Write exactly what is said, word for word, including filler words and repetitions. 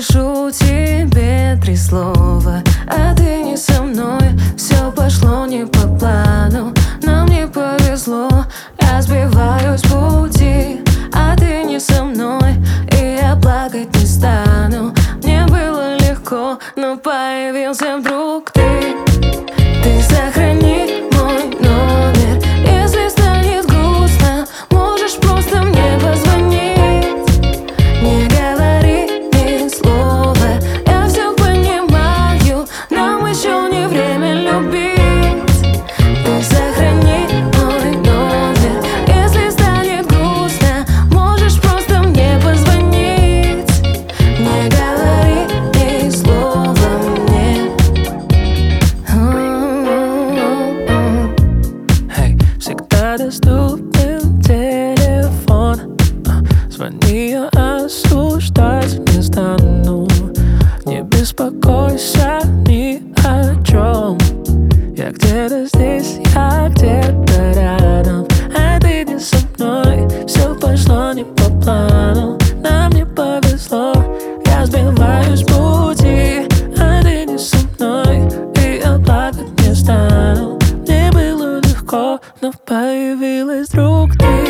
пишу тебе три слова, а ты не со мной. Все пошло не по плану, нам не повезло. Я сбиваюсь с пути, а ты не со мной, и я плакать не стану. Мне было легко, но появился вдруг ты. Ты сохрани мой номер, если станет грустно, можешь просто мне позвонить. Не говори ни слова, я все понимаю, нам еще не время любить. Ты сохрани мой номер, если станет грустно, можешь просто мне позвонить. Не говори ни слова мне. Hey, всегда доступен телефон. Звони, я осуждать не стану. Не беспокойся ни о чем. Я где-то здесь, я где-то рядом, а ты не со мной. Все пошло не по плану, нам не повезло. Я сбиваюсь с пути, а ты не со мной, и я плакать не стану. Мне было легко, но появилась вдруг ты.